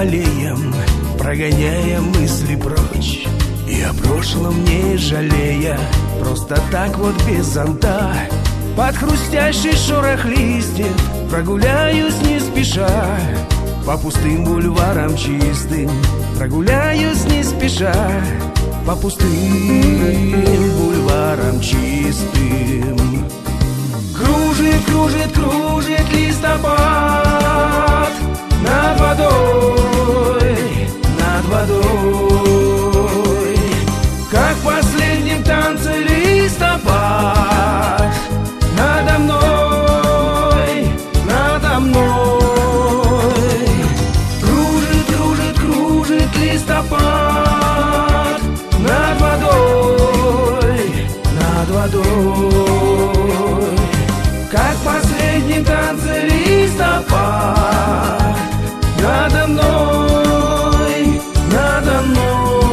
аллеям, прогоняя мысли прочь, и о прошлом не жалея, просто так вот без зонта. Под хрустящий шорох листьев прогуляюсь не спеша, по пустым бульварам чистым прогуляюсь не спеша, по пустым бульварам чистым. Кружит, кружит, кружит листопад над водой, над водой, как в последнем танце листопад надо мной, надо мной. Кружит, кружит, кружит листопад над водой, над водой, как в последнем танце листопад надо мной, надо мной.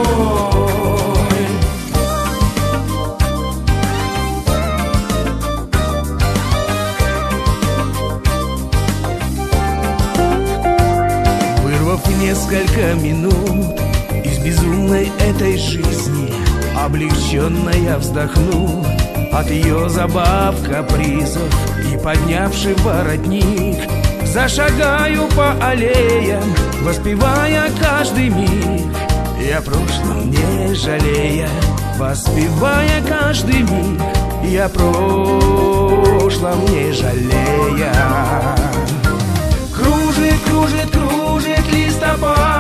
Вырвав несколько минут из безумной этой жизни, облегченно я вздохну от ее забав, капризов, и, поднявший воротник, зашагаю по аллеям, воспевая каждый миг, и о прошлом не жалея, воспевая каждый миг, и о прошлом не жалея. Кружит, кружит, кружит листопад